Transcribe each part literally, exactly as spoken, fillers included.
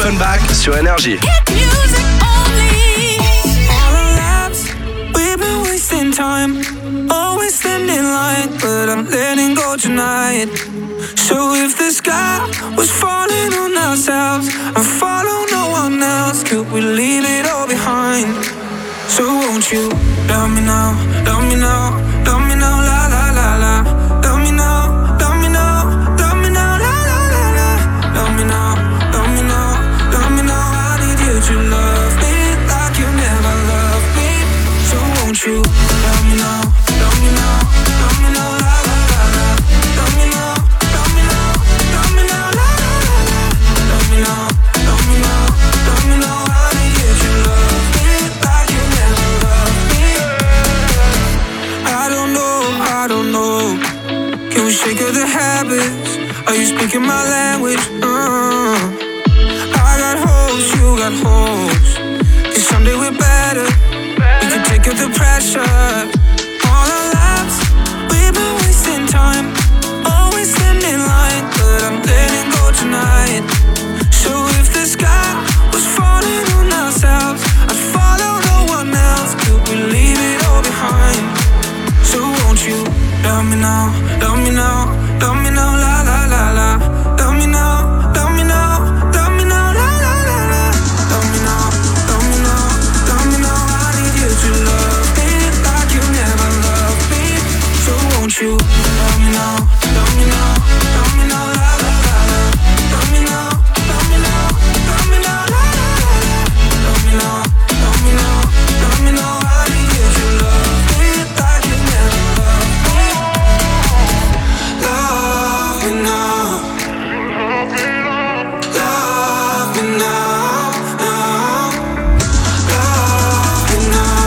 Offenbach sur Énergie. Wasting time, always standing in line, but I'm letting go tonight. So if the sky was falling on ourselves and follow no one else, could we leave it all behind? So won't you love me now, love me now, love me now, la la la la. Love me now, love me now, love me now, la la la la. Love me now, love me now, love me now. I need you to love me like you never loved me. So won't you love me now, love me now, love me now, la la la la. Love me now, love me now, love me now, la la la la. Love me now, love me now, love me now. I need you to love me like you never loved me. I don't know, I don't know. Can we shake of the habits? Are you speaking my language? Uh, I got hopes, you got hopes. 'Cause someday we're better. We can take up the pressure. All our lives, we've been wasting time, always standing in line, but I'm letting go tonight. So if the sky was falling on ourselves, I'd follow no one else. Could we leave it all behind? So won't you love me now, love me now, love me now, la la la la. Love me now, love me now, love me now, la la la la. Love me now, love me now, love me now. I need you to love me like you never loved me. So won't you love me now, love me now, love me now, la la la la. Love me now, love me now, love me now, la la la la. Love me now, love me now, love me now. I need you to love me like you never loved me. Love me now, love me now, now. Love me now,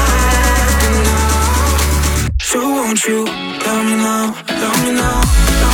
love me now. So won't you love me now, love me now, love